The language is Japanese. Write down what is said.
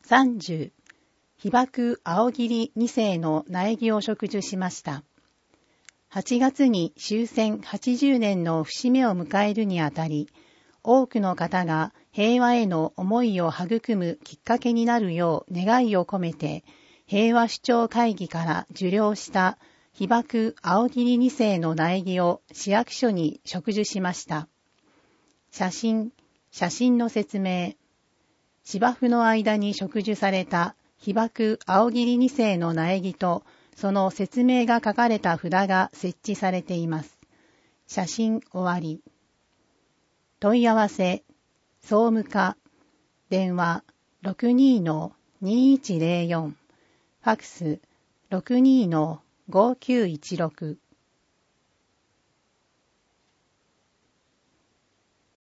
30、被爆青桐2世の苗木を植樹しました。8月に終戦80年の節目を迎えるにあたり、多くの方が平和への思いを育むきっかけになるよう願いを込めて、平和首長会議から受領した被爆青桐2世の苗木を市役所に植樹しました。写真の説明。芝生の間に植樹された被爆青桐2世の苗木と、その説明が書かれた札が設置されています。写真終わり。問い合わせ、総務課、電話 62-2104、ファクス 62-5916